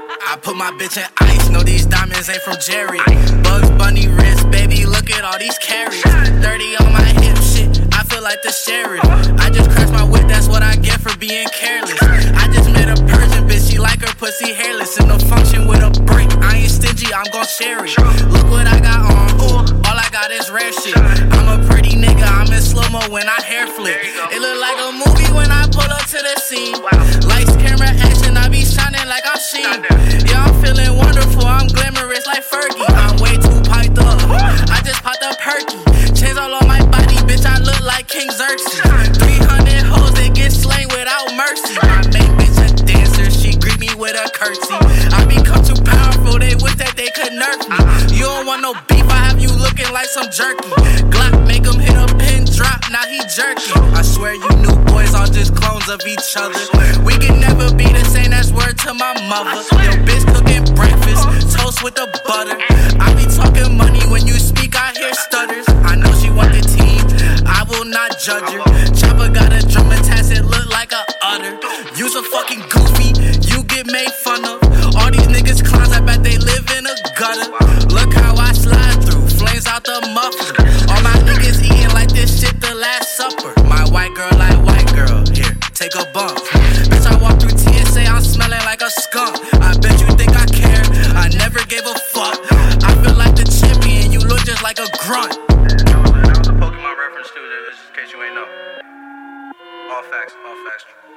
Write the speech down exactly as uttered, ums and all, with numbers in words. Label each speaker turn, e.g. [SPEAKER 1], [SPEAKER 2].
[SPEAKER 1] I put my bitch in ice, know these diamonds ain't from Jerry. Bugs Bunny wrist, baby, look at all these carries. thirty on my hip, shit, I feel like the sheriff. I just crashed my whip, that's what I get for being careless. I just met a Persian bitch, she like her pussy hairless. In the function with a brick, I ain't stingy, I'm gon' share it. Look what I got on, ooh, all I got is rare shit. I'm a pretty nigga, I'm in slow-mo when I hair flip. It look like a movie when I pull up to the scene. Lights, camera, action, I be shining like I'm Sheen. Yeah, I'm feeling wonderful, I'm glamorous like Fergie. I'm way too piped up, I just popped a perky. Chains all on my body, bitch, I look like King Xerxes. three hundred hoes, they get slain without mercy. My main bitch a dancer, she greet me with a curtsy. I become too powerful, they wish that they could nerf me. You don't want no beef, I have you looking like some jerky. Glock make him hit a pin drop, now he jerky. I swear you new boys are just clones of each other. We can never be the same, that's word to my mother. Yo, bitch cooking breakfast, toast with the butter. I be talking money, when you speak I hear stutters. I know she want the team, I will not judge her. Chopper got a drum attached, it look like a udder. You's a fucking goofy, you get made fun of. All these niggas clowns, I bet they live in a gutter. Look how I slide through, flames out the muffler. All my niggas eating like this shit the last supper. My white girl like white girl, here, take a bump. Bitch, I walk through T S A, I'm smelling like a skunk. I bet you think I care, I never gave a fuck. I feel like the champion, you look just like a grunt.
[SPEAKER 2] That was a Pokemon reference too, just in case you ain't know. All facts, all facts.